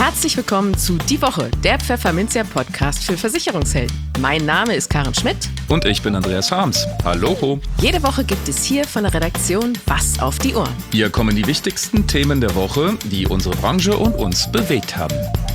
Herzlich willkommen zu Die Woche, der Pfefferminzia-Podcast für Versicherungshelden. Mein Name ist Karen Schmidt. Und ich bin Andreas Harms. Hallo. Jede Woche gibt es hier von der Redaktion was auf die Ohren. Hier kommen die wichtigsten Themen der Woche, die unsere Branche und uns bewegt haben.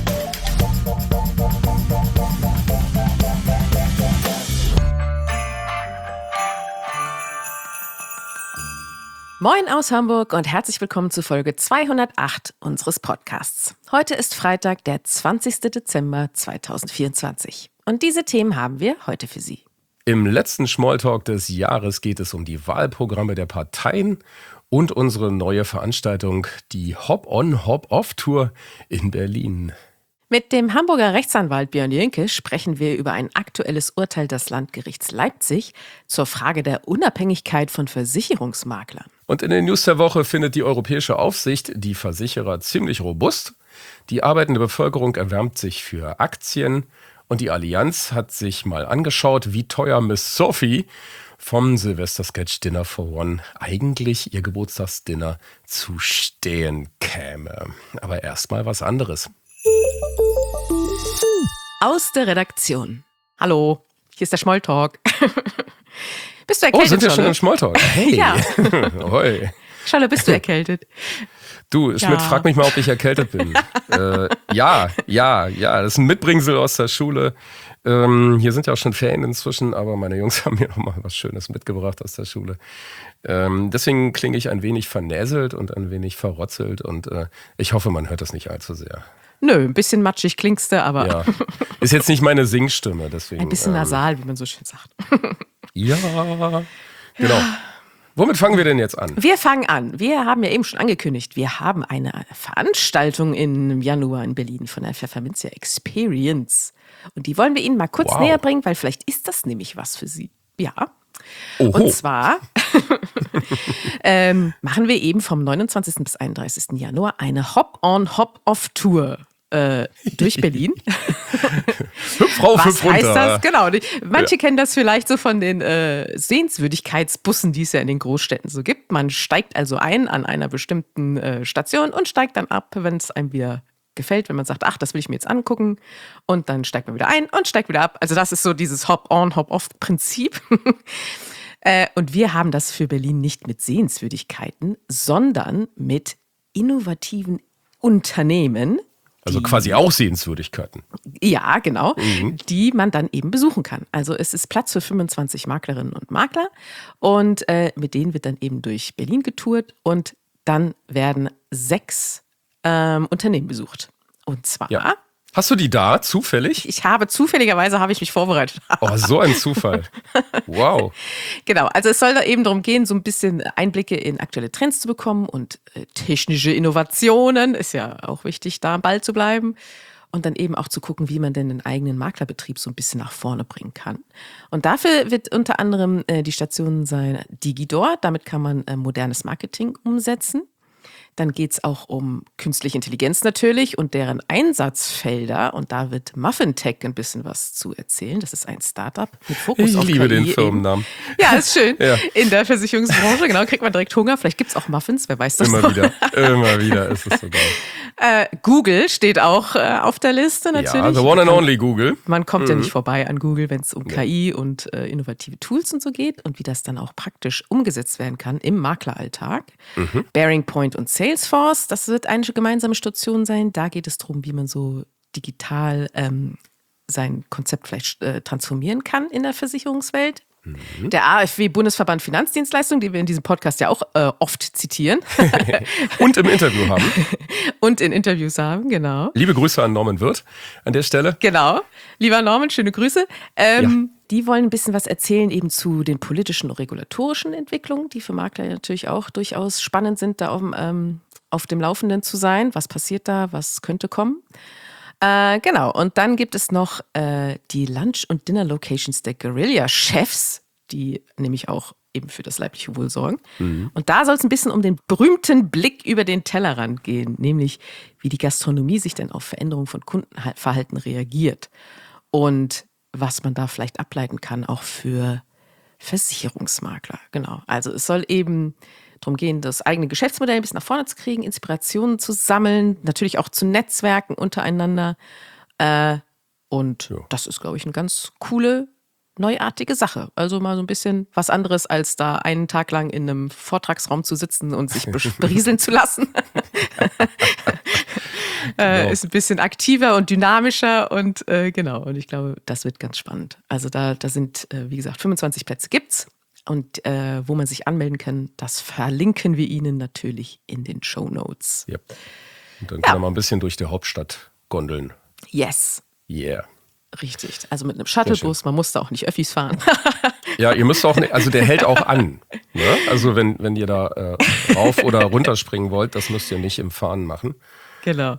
Moin aus Hamburg und herzlich willkommen zu Folge 208 unseres Podcasts. Heute ist Freitag, der 20. Dezember 2024. Und diese Themen haben wir heute für Sie. Im letzten Smalltalk des Jahres geht es um die Wahlprogramme der Parteien und unsere neue Veranstaltung, die Hop-on, Hop-off-Tour in Berlin. Mit dem Hamburger Rechtsanwalt Björn Jönke sprechen wir über ein aktuelles Urteil des Landgerichts Leipzig zur Frage der Unabhängigkeit von Versicherungsmaklern. Und in den News der Woche findet die europäische Aufsicht die Versicherer ziemlich robust. Die arbeitende Bevölkerung erwärmt sich für Aktien. Und die Allianz hat sich mal angeschaut, wie teuer Miss Sophie vom Silvester-Sketch Dinner for One eigentlich ihr Geburtstagsdinner zu stehen käme. Aber erstmal was anderes. Aus der Redaktion. Hallo, hier ist der Smalltalk. Bist du erkältet? Oh, sind wir schon im Smalltalk? Hey. Ja. Hoi. Scholle, bist du erkältet? Du, Schmidt, frag mich mal, ob ich erkältet bin. Ja, das ist ein Mitbringsel aus der Schule. Hier sind ja auch schon Ferien inzwischen, aber meine Jungs haben mir noch mal was Schönes mitgebracht aus der Schule. Deswegen klinge ich ein wenig vernäselt und ein wenig verrotzelt und ich hoffe, man hört das nicht allzu sehr. Nö, ein bisschen matschig klingst du, aber Ja. Ist jetzt nicht meine Singstimme, deswegen. ein bisschen nasal, wie man so schön sagt. Ja, genau. Womit fangen wir denn jetzt an? Wir fangen an. Wir haben ja eben schon angekündigt, wir haben eine Veranstaltung im Januar in Berlin von der Pfefferminzia Experience. Und die wollen wir Ihnen mal kurz näher bringen, weil vielleicht ist das nämlich was für Sie. Ja. Oho. Und zwar machen wir eben vom 29. bis 31. Januar eine Hop-on, Hop-off-Tour durch Berlin. Hüpf rauf, hüpf Was heißt runter. das? Genau. Manche kennen das vielleicht so von den Sehenswürdigkeitsbussen, die es ja in den Großstädten so gibt. Man steigt also ein an einer bestimmten Station und steigt dann ab, wenn es einem wieder gefällt, wenn man sagt, ach, das will ich mir jetzt angucken. Und dann steigt man wieder ein und steigt wieder ab. Also das ist so dieses Hop-on, Hop-off-Prinzip. Und wir haben das für Berlin nicht mit Sehenswürdigkeiten, sondern mit innovativen Unternehmen. Also quasi auch Sehenswürdigkeiten. Ja, genau, die man dann eben besuchen kann. Also es ist Platz für 25 Maklerinnen und Makler und mit denen wird dann eben durch Berlin getourt und dann werden 6 Unternehmen besucht. Und zwar, Ja. Hast du die da, zufällig? zufälligerweise habe ich mich vorbereitet. Oh, so ein Zufall. Wow. Genau, also es soll da eben darum gehen, so ein bisschen Einblicke in aktuelle Trends zu bekommen und technische Innovationen, ist ja auch wichtig, da am Ball zu bleiben. Und dann eben auch zu gucken, wie man denn den eigenen Maklerbetrieb so ein bisschen nach vorne bringen kann. Und dafür wird unter anderem die Station sein Digidor, damit kann man modernes Marketing umsetzen. Dann geht es auch um künstliche Intelligenz natürlich und deren Einsatzfelder. Und da wird Muffintech ein bisschen was zu erzählen. Das ist ein Startup mit Fokus Ich auf liebe KI den Firmennamen. Eben. Ja, ist schön. Ja. In der Versicherungsbranche, genau, kriegt man direkt Hunger. Vielleicht gibt es auch Muffins, wer weiß das noch. Immer wieder ist es so geil. Google steht auch auf der Liste natürlich. Ja, the one and only Google. Man kommt ja nicht vorbei an Google, wenn es um KI und innovative Tools und so geht und wie das dann auch praktisch umgesetzt werden kann im Makleralltag. Bearing Point und Salesforce, das wird eine gemeinsame Station sein. Da geht es darum, wie man so digital sein Konzept vielleicht transformieren kann in der Versicherungswelt. Der AfW Bundesverband Finanzdienstleistungen, den wir in diesem Podcast ja auch oft zitieren. Und im Interview haben. Und in Interviews haben, genau. Liebe Grüße an Norman Wirth an der Stelle. Genau. Lieber Norman, schöne Grüße. Die wollen ein bisschen was erzählen eben zu den politischen und regulatorischen Entwicklungen, die für Makler natürlich auch durchaus spannend sind, da auf dem Laufenden zu sein. Was passiert da? Was könnte kommen? Genau, und dann gibt es noch die Lunch- und Dinner-Locations der Guerilla-Chefs, die nämlich auch eben für das leibliche Wohl sorgen. Und da soll es ein bisschen um den berühmten Blick über den Tellerrand gehen, nämlich wie die Gastronomie sich denn auf Veränderungen von Kundenverhalten reagiert und was man da vielleicht ableiten kann, auch für Versicherungsmakler. Genau, also es soll eben darum gehen, das eigene Geschäftsmodell ein bisschen nach vorne zu kriegen, Inspirationen zu sammeln, natürlich auch zu netzwerken untereinander. Und das ist, glaube ich, eine ganz coole, neuartige Sache. Also mal so ein bisschen was anderes, als da einen Tag lang in einem Vortragsraum zu sitzen und sich berieseln zu lassen. Ist ein bisschen aktiver und dynamischer und genau. Und ich glaube, das wird ganz spannend. Also da sind, wie gesagt, 25 Plätze gibt's. Und wo man sich anmelden kann, das verlinken wir Ihnen natürlich in den Shownotes. Ja. Und dann kann er mal ein bisschen durch die Hauptstadt gondeln. Yes. Yeah. Richtig. Also mit einem Shuttlebus, man muss da auch nicht Öffis fahren. Ja, ihr müsst auch nicht, also der hält auch an. Ne? Also wenn ihr da rauf oder runterspringen wollt, das müsst ihr nicht im Fahren machen. Genau.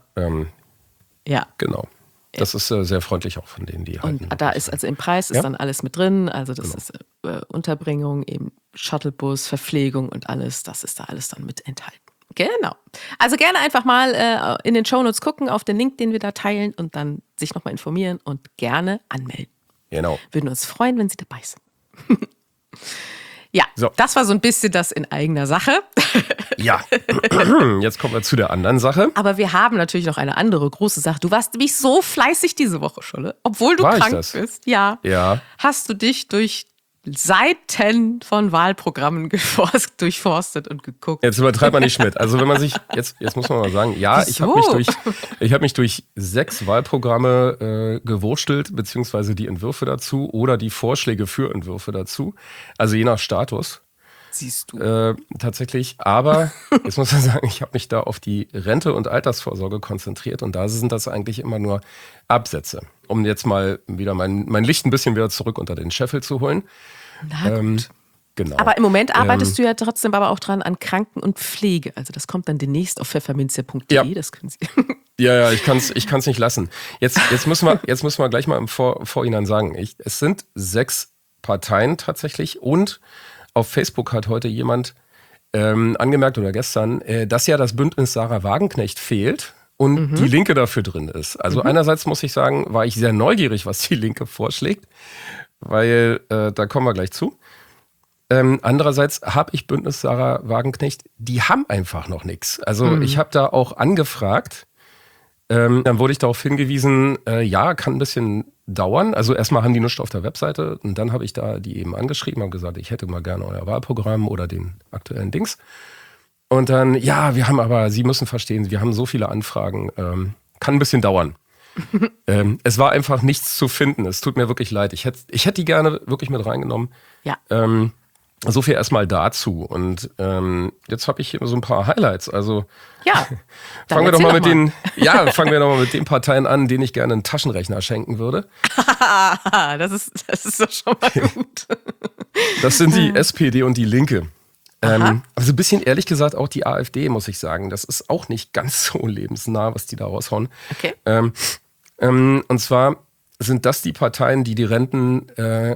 Ja. Genau. Das ist sehr freundlich auch von denen, die halten. Und da ist also im Preis ist dann alles mit drin. Also das ist Unterbringung, eben Shuttlebus, Verpflegung und alles. Das ist da alles dann mit enthalten. Genau. Also gerne einfach mal in den Shownotes gucken, auf den Link, den wir da teilen und dann sich nochmal informieren und gerne anmelden. Genau. Würden uns freuen, wenn Sie dabei sind. Ja, Das war so ein bisschen das in eigener Sache. Ja, jetzt kommen wir zu der anderen Sache. Aber wir haben natürlich noch eine andere große Sache. Du warst nämlich so fleißig diese Woche, Scholle. Obwohl du krank bist. Ja. Hast du dich durch Seiten von Wahlprogrammen durchforstet und geguckt. Jetzt übertreibt man nicht mit. Also wenn man sich, jetzt muss man mal sagen, ich habe mich durch 6 Wahlprogramme gewurstelt, beziehungsweise die Entwürfe dazu oder die Vorschläge für Entwürfe dazu. Also je nach Status. Siehst du. Tatsächlich. Aber jetzt muss man sagen, ich habe mich da auf die Rente und Altersvorsorge konzentriert und da sind das eigentlich immer nur Absätze. Um jetzt mal wieder mein Licht ein bisschen wieder zurück unter den Scheffel zu holen. Na gut. Genau. Aber im Moment arbeitest du ja trotzdem aber auch dran an Kranken- und Pflege. Also das kommt dann demnächst auf pfefferminzia.de. Ja. Das können Sie. Ja, ich kann's nicht lassen. Jetzt müssen wir gleich mal im Vorhinein sagen. Es sind 6 Parteien tatsächlich und auf Facebook hat heute jemand angemerkt oder gestern, dass ja das Bündnis Sarah Wagenknecht fehlt und die Linke dafür drin ist. Also einerseits muss ich sagen, war ich sehr neugierig, was die Linke vorschlägt, weil da kommen wir gleich zu. Andererseits habe ich Bündnis Sarah Wagenknecht, die haben einfach noch nichts. Also ich habe da auch angefragt, dann wurde ich darauf hingewiesen, kann ein bisschen dauern. Also erstmal haben die nichts auf der Webseite und dann habe ich da die eben angeschrieben, habe gesagt, ich hätte mal gerne euer Wahlprogramm oder den aktuellen Dings. Und dann, Sie müssen verstehen, wir haben so viele Anfragen, kann ein bisschen dauern. Es war einfach nichts zu finden, es tut mir wirklich leid. Ich hätte die gerne wirklich mit reingenommen. Ja. So viel erstmal dazu. Und jetzt habe ich hier so ein paar Highlights. Also fangen wir doch mal mit den Parteien an, denen ich gerne einen Taschenrechner schenken würde. Das ist doch schon mal gut. Das sind die SPD und die Linke. Also ein bisschen ehrlich gesagt auch die AfD, muss ich sagen. Das ist auch nicht ganz so lebensnah, was die da raushauen. Okay. Und zwar sind das die Parteien, die Renten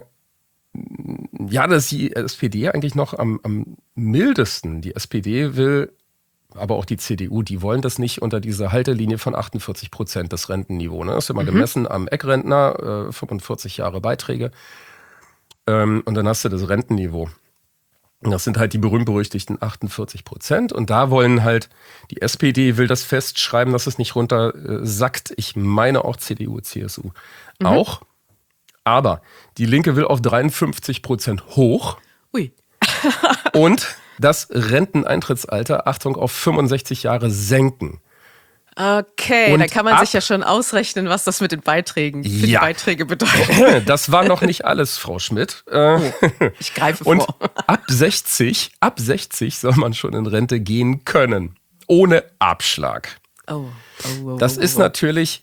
das ist die SPD eigentlich noch am mildesten. Die SPD will, aber auch die CDU, die wollen das nicht unter diese Haltelinie von 48% das Rentenniveau. Ne? Das ist immer gemessen am Eckrentner, 45 Jahre Beiträge. Und dann hast du das Rentenniveau. Und das sind halt die berühmt-berüchtigten 48%. Und da wollen halt, die SPD will das festschreiben, dass es nicht runter sackt. Ich meine auch CDU, CSU auch. Aber die Linke will auf 53% hoch. Ui. Und das Renteneintrittsalter, Achtung, auf 65 Jahre senken. Okay, da kann man sich ja schon ausrechnen, was das mit den Beiträgen für die Beiträge bedeutet. Das war noch nicht alles, Frau Schmidt. Ich greife vor. Und ab 60 soll man schon in Rente gehen können. Ohne Abschlag. Das ist natürlich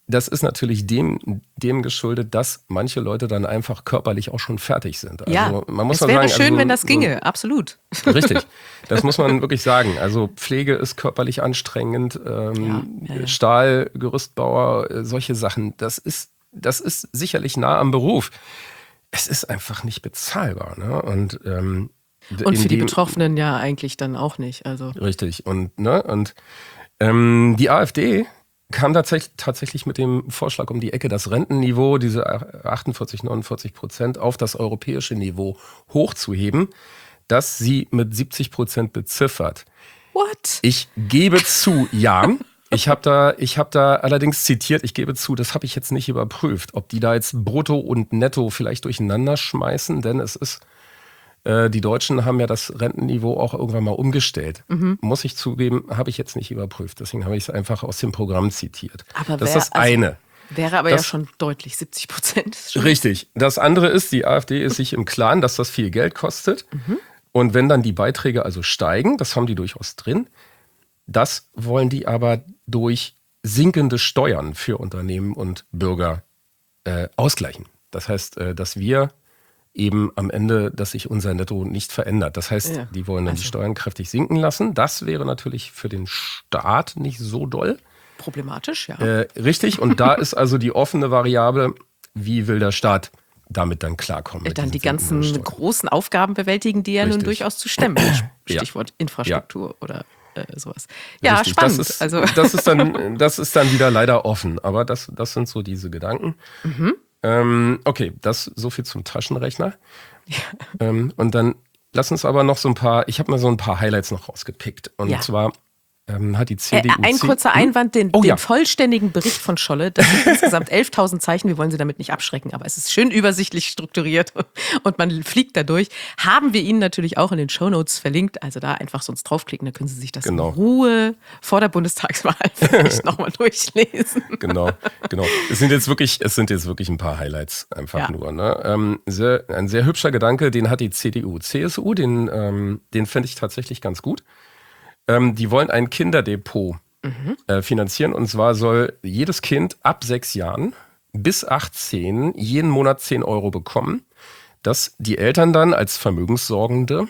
dem geschuldet, dass manche Leute dann einfach körperlich auch schon fertig sind. Also, man muss es wäre sagen, schön, wenn das ginge, absolut. Richtig, das muss man wirklich sagen. Also Pflege ist körperlich anstrengend, Stahlgerüstbauer, solche Sachen, das ist sicherlich nah am Beruf. Es ist einfach nicht bezahlbar. Ne? Und für die Betroffenen ja eigentlich dann auch nicht. Also. Richtig, und die AfD kam tatsächlich mit dem Vorschlag um die Ecke, das Rentenniveau, diese 48, 49%, auf das europäische Niveau hochzuheben. dass sie mit 70% beziffert. What? Ich gebe zu, ja. Ich hab da allerdings zitiert, ich gebe zu, das habe ich jetzt nicht überprüft, ob die da jetzt Brutto und Netto vielleicht durcheinander schmeißen, denn es ist, die Deutschen haben ja das Rentenniveau auch irgendwann mal umgestellt. Muss ich zugeben, habe ich jetzt nicht überprüft. Deswegen habe ich es einfach aus dem Programm zitiert. Aber das ist das eine. Wäre aber ja schon deutlich, 70%. Richtig. Das andere ist, die AfD ist sich im Klaren, dass das viel Geld kostet. Und wenn dann die Beiträge also steigen, das haben die durchaus drin, das wollen die aber durch sinkende Steuern für Unternehmen und Bürger ausgleichen. Das heißt, dass wir eben am Ende, dass sich unser Netto nicht verändert. Das heißt, die wollen dann die Steuern kräftig sinken lassen. Das wäre natürlich für den Staat nicht so doll. Problematisch, ja. Richtig, und da ist also die offene Variable, wie will der Staat damit dann klarkommen? Dann die ganzen großen Aufgaben bewältigen, die ja nun durchaus zu stemmen. Stichwort Infrastruktur oder sowas. Ja, richtig. Spannend. Das ist dann wieder leider offen, aber das sind so diese Gedanken. Okay, das so viel zum Taschenrechner. Ja. Und dann lass uns aber noch ich habe mal so ein paar Highlights noch rausgepickt. Und zwar hat die CDU... Ein kurzer Einwand, den vollständigen Bericht von Scholle, das sind insgesamt 11.000 Zeichen, wir wollen Sie damit nicht abschrecken, aber es ist schön übersichtlich strukturiert und man fliegt da durch. Haben wir Ihnen natürlich auch in den Shownotes verlinkt, also da einfach sonst draufklicken, da können Sie sich das in Ruhe vor der Bundestagswahl vielleicht nochmal durchlesen. Genau. Es sind jetzt wirklich ein paar Highlights einfach nur. Ne? Ein sehr hübscher Gedanke, den hat die CDU, CSU, den fände ich tatsächlich ganz gut. Die wollen ein Kinderdepot finanzieren. Und zwar soll jedes Kind ab 6 Jahren bis 18 jeden Monat 10 Euro bekommen, das die Eltern dann als Vermögenssorgende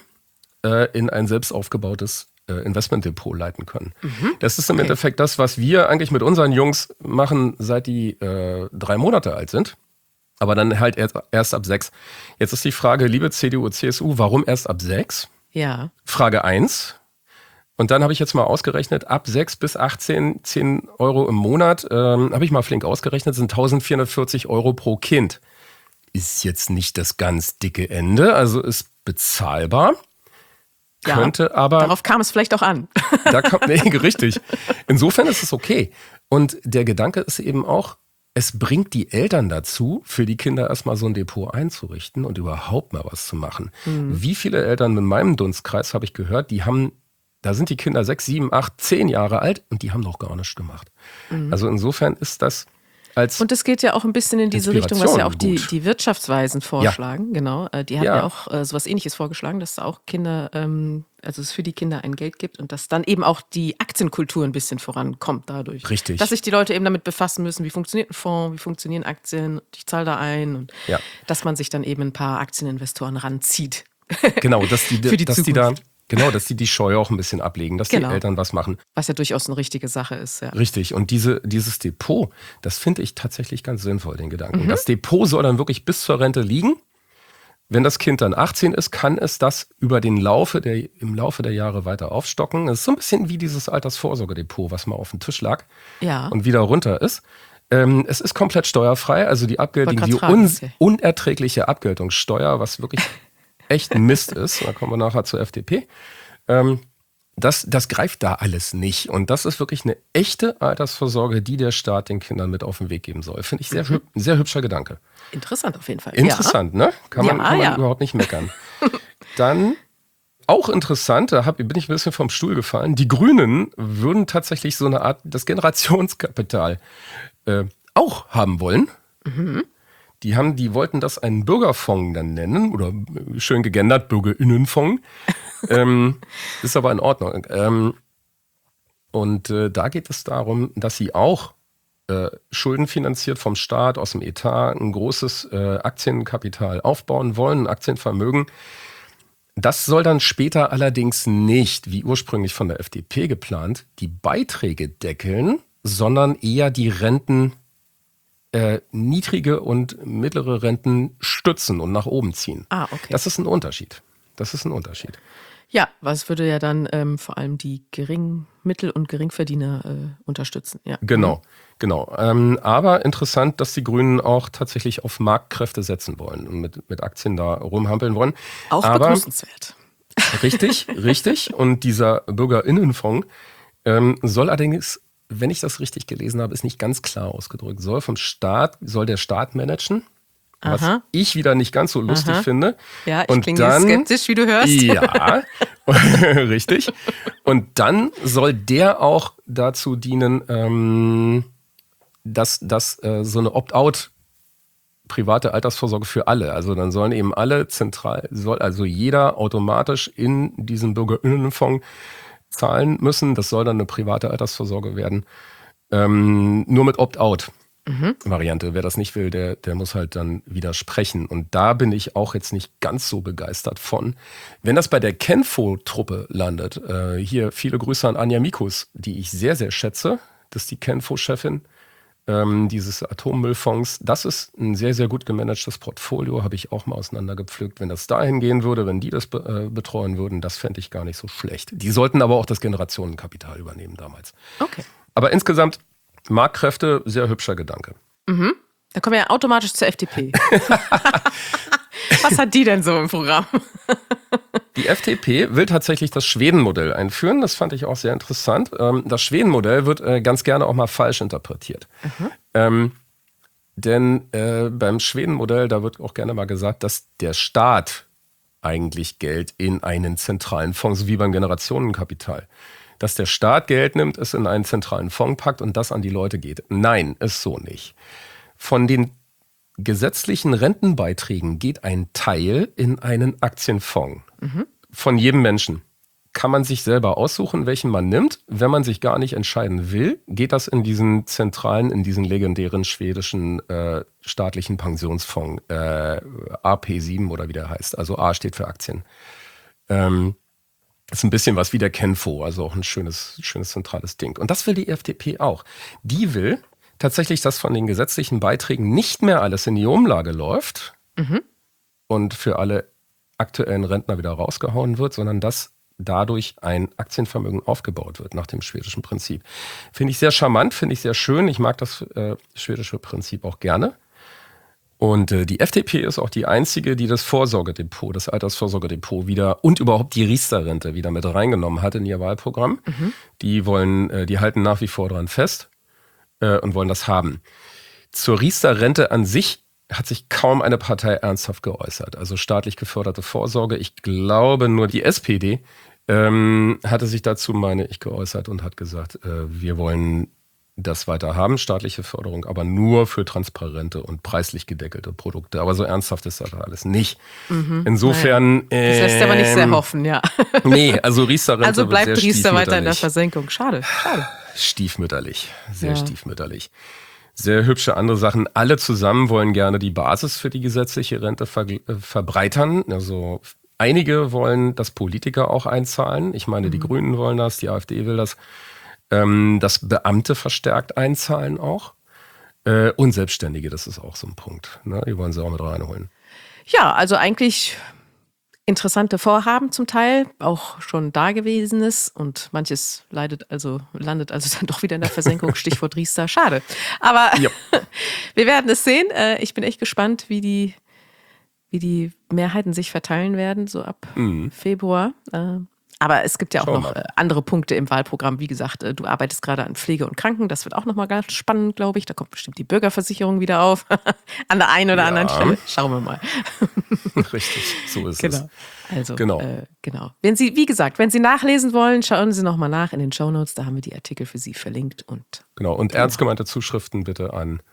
in ein selbst aufgebautes Investmentdepot leiten können. Das ist im Endeffekt das, was wir eigentlich mit unseren Jungs machen, seit die 3 Monate alt sind. Aber dann halt erst ab 6. Jetzt ist die Frage, liebe CDU, CSU, warum erst ab 6? Ja. Frage 1. Und dann habe ich jetzt mal ausgerechnet, ab 6 bis 18, 10 Euro im Monat, habe ich mal flink ausgerechnet, sind 1.440 Euro pro Kind. Ist jetzt nicht das ganz dicke Ende, also ist bezahlbar. Ja, könnte aber... Darauf kam es vielleicht auch an. Richtig. Insofern ist es okay. Und der Gedanke ist eben auch, es bringt die Eltern dazu, für die Kinder erstmal so ein Depot einzurichten und überhaupt mal was zu machen. Wie viele Eltern in meinem Dunstkreis habe ich gehört, da sind die Kinder 6, 7, 8, 10 Jahre alt und die haben noch gar nichts gemacht. Also insofern ist das als und es geht ja auch ein bisschen in diese Richtung, was ja auch die Wirtschaftsweisen vorschlagen. Genau, die haben ja auch sowas Ähnliches vorgeschlagen, dass es auch Kinder, also es für die Kinder ein Geld gibt und dass dann eben auch die Aktienkultur ein bisschen vorankommt dadurch. Richtig. Dass sich die Leute eben damit befassen müssen, wie funktioniert ein Fonds, wie funktionieren Aktien, ich zahle da ein und dass man sich dann eben ein paar Aktieninvestoren ranzieht. Genau, dass die Zukunft. Dass die Scheu auch ein bisschen ablegen, dass die Eltern was machen. Was ja durchaus eine richtige Sache ist. Ja. Richtig. Und dieses Depot, das finde ich tatsächlich ganz sinnvoll, den Gedanken. Das Depot soll dann wirklich bis zur Rente liegen. Wenn das Kind dann 18 ist, kann es das im Laufe der Jahre weiter aufstocken. Das ist so ein bisschen wie dieses Altersvorsorgedepot, was mal auf dem Tisch lag und wieder runter ist. Es ist komplett steuerfrei, also die unerträgliche Abgeltungssteuer, was wirklich echt Mist ist, da kommen wir nachher zur FDP, das greift da alles nicht. Und das ist wirklich eine echte Altersvorsorge, die der Staat den Kindern mit auf den Weg geben soll. Finde ich sehr hübscher Gedanke. Interessant auf jeden Fall. Interessant, ne? Kann man überhaupt nicht meckern. Dann, auch interessant, bin ich ein bisschen vom Stuhl gefallen, die Grünen würden tatsächlich so eine Art, das Generationskapital auch haben wollen. Die wollten das einen Bürgerfonds dann nennen oder schön gegendert, BürgerInnenfonds. Ist aber in Ordnung. Und da geht es darum, dass sie auch schuldenfinanziert vom Staat aus dem Etat ein großes Aktienkapital aufbauen wollen, ein Aktienvermögen. Das soll dann später allerdings nicht, wie ursprünglich von der FDP geplant, die Beiträge deckeln, sondern eher die Renten niedrige und mittlere Renten stützen und nach oben ziehen. Okay. Das ist ein Unterschied. Ja, was würde ja dann vor allem die Mittel- und Geringverdiener unterstützen. Ja. Genau. Aber interessant, dass die Grünen auch tatsächlich auf Marktkräfte setzen wollen und mit Aktien da rumhampeln wollen. Auch begrüßenswert. Richtig. Und dieser BürgerInnenfonds soll allerdings, wenn ich das richtig gelesen habe, ist nicht ganz klar ausgedrückt, soll der Staat managen, was ich wieder nicht ganz so lustig finde. Ja, ich klinge skeptisch, wie du hörst. Ja, richtig. Und dann soll der auch dazu dienen, dass so eine Opt-out private Altersvorsorge für alle. Also dann sollen eben alle soll also jeder automatisch in diesen BürgerInnenfonds zahlen müssen. Das soll dann eine private Altersvorsorge werden. Nur mit Opt-out-Variante. Wer das nicht will, der muss halt dann widersprechen. Und da bin ich auch jetzt nicht ganz so begeistert von. Wenn das bei der Kenfo-Truppe landet, hier viele Grüße an Anja Mikus, die ich sehr, sehr schätze, das ist die Kenfo-Chefin dieses Atommüllfonds, das ist ein sehr, sehr gut gemanagtes Portfolio, habe ich auch mal auseinandergepflückt. Wenn das dahin gehen würde, wenn die das betreuen würden, das fände ich gar nicht so schlecht. Die sollten aber auch das Generationenkapital übernehmen damals. Okay. Aber insgesamt Marktkräfte, sehr hübscher Gedanke. Mhm. Da kommen wir ja automatisch zur FDP. Was hat die denn so im Programm? Die FDP will tatsächlich das Schweden-Modell einführen. Das fand ich auch sehr interessant. Das Schweden-Modell wird ganz gerne auch mal falsch interpretiert. Denn beim Schweden-Modell, da wird auch gerne mal gesagt, dass der Staat eigentlich Geld in einen zentralen Fonds, so wie beim Generationenkapital. Dass der Staat Geld nimmt, es in einen zentralen Fonds packt und das an die Leute geht. Nein, ist so nicht. Von den gesetzlichen Rentenbeiträgen geht ein Teil in einen Aktienfonds. Von jedem Menschen. Kann man sich selber aussuchen, welchen man nimmt. Wenn man sich gar nicht entscheiden will, geht das in diesen legendären schwedischen staatlichen Pensionsfonds, AP7 oder wie der heißt. Also A steht für Aktien. Ist ein bisschen was wie der Kenfo, also auch ein schönes zentrales Ding. Und das will die FDP auch. Die will tatsächlich, dass von den gesetzlichen Beiträgen nicht mehr alles in die Umlage läuft und für alle aktuellen Rentner wieder rausgehauen wird, sondern dass dadurch ein Aktienvermögen aufgebaut wird nach dem schwedischen Prinzip. Finde ich sehr charmant, finde ich sehr schön. Ich mag das schwedische Prinzip auch gerne. Und die FDP ist auch die einzige, die das Vorsorgedepot, das Altersvorsorgedepot wieder und überhaupt die Riester-Rente wieder mit reingenommen hat in ihr Wahlprogramm. Die halten nach wie vor dran fest und wollen das haben. Zur Riester-Rente an sich hat sich kaum eine Partei ernsthaft geäußert. Also staatlich geförderte Vorsorge. Ich glaube, nur die SPD hatte sich dazu, meine ich, geäußert und hat gesagt, wir wollen das weiter haben, staatliche Förderung, aber nur für transparente und preislich gedeckelte Produkte. Aber so ernsthaft ist das alles nicht. Insofern... Das lässt aber nicht sehr hoffen, ja. Nee, also Riester-Rente also bleibt wird sehr Riester weiter in der Versenkung. Schade. Stiefmütterlich, sehr stiefmütterlich. Sehr hübsche andere Sachen. Alle zusammen wollen gerne die Basis für die gesetzliche Rente verbreitern. Also einige wollen, dass Politiker auch einzahlen. Ich meine, die Grünen wollen das, die AfD will das. Dass Beamte verstärkt einzahlen auch. Und Selbstständige, das ist auch so ein Punkt. Ne? Die wollen sie auch mit reinholen. Ja, also eigentlich interessante Vorhaben zum Teil, auch schon Dagewesenes und manches landet also dann doch wieder in der Versenkung, Stichwort Riester, schade. Aber wir werden es sehen. Ich bin echt gespannt, wie die Mehrheiten sich verteilen werden, so ab Februar. Aber es gibt ja auch noch andere Punkte im Wahlprogramm. Wie gesagt, du arbeitest gerade an Pflege und Kranken. Das wird auch nochmal ganz spannend, glaube ich. Da kommt bestimmt die Bürgerversicherung wieder auf. An der einen oder anderen Stelle. Schauen wir mal. Richtig, so ist es. Also, genau. Wenn Sie nachlesen wollen, schauen Sie nochmal nach in den Shownotes. Da haben wir die Artikel für Sie verlinkt. Und ernst gemeinte Zuschriften bitte an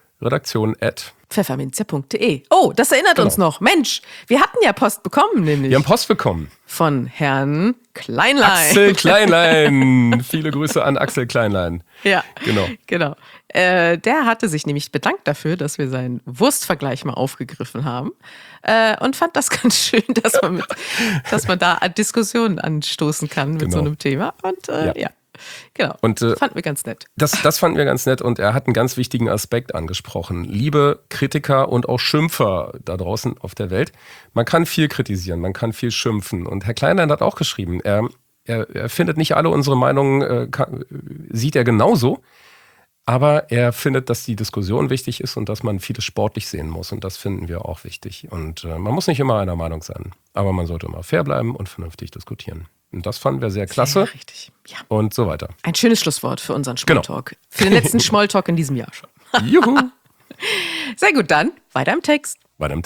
redaktion@pfefferminzia.de. Oh, das erinnert uns noch. Mensch, wir hatten ja Post bekommen, nämlich. Wir haben Post bekommen. Von Herrn Kleinlein. Axel Kleinlein. Viele Grüße an Axel Kleinlein. Ja, genau. Der hatte sich nämlich bedankt dafür, dass wir seinen Wurstvergleich mal aufgegriffen haben und fand das ganz schön, dass man da Diskussionen anstoßen kann mit so einem Thema. Und genau, und, das fanden wir ganz nett. Das fanden wir ganz nett und er hat einen ganz wichtigen Aspekt angesprochen. Liebe Kritiker und auch Schimpfer da draußen auf der Welt, man kann viel kritisieren, man kann viel schimpfen. Und Herr Kleinlein hat auch geschrieben, er findet nicht alle unsere Meinungen, sieht er genauso, Aber er findet, dass die Diskussion wichtig ist und dass man vieles sportlich sehen muss. Und das finden wir auch wichtig. Und man muss nicht immer einer Meinung sein. Aber man sollte immer fair bleiben und vernünftig diskutieren. Und das fanden wir sehr klasse. Sehr richtig, ja. Und so weiter. Ein schönes Schlusswort für unseren Smalltalk. Genau. Für den letzten Smalltalk in diesem Jahr schon. Juhu. Sehr gut, dann weiter im Text.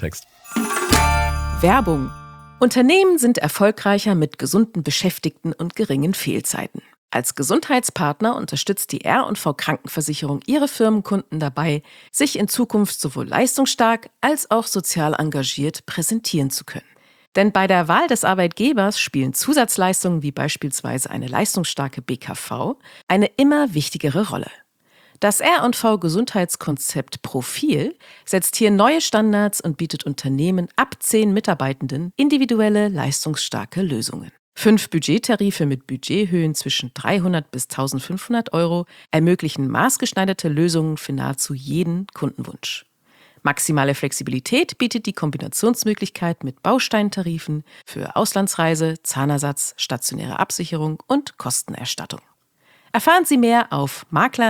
Werbung. Unternehmen sind erfolgreicher mit gesunden Beschäftigten und geringen Fehlzeiten. Als Gesundheitspartner unterstützt die R&V Krankenversicherung ihre Firmenkunden dabei, sich in Zukunft sowohl leistungsstark als auch sozial engagiert präsentieren zu können. Denn bei der Wahl des Arbeitgebers spielen Zusatzleistungen wie beispielsweise eine leistungsstarke BKV eine immer wichtigere Rolle. Das R&V Gesundheitskonzept Profil setzt hier neue Standards und bietet Unternehmen ab 10 Mitarbeitenden individuelle, leistungsstarke Lösungen. 5 Budgettarife mit Budgethöhen zwischen 300 bis 1500 € ermöglichen maßgeschneiderte Lösungen für nahezu jeden Kundenwunsch. Maximale Flexibilität bietet die Kombinationsmöglichkeit mit Bausteintarifen für Auslandsreise, Zahnersatz, stationäre Absicherung und Kostenerstattung. Erfahren Sie mehr auf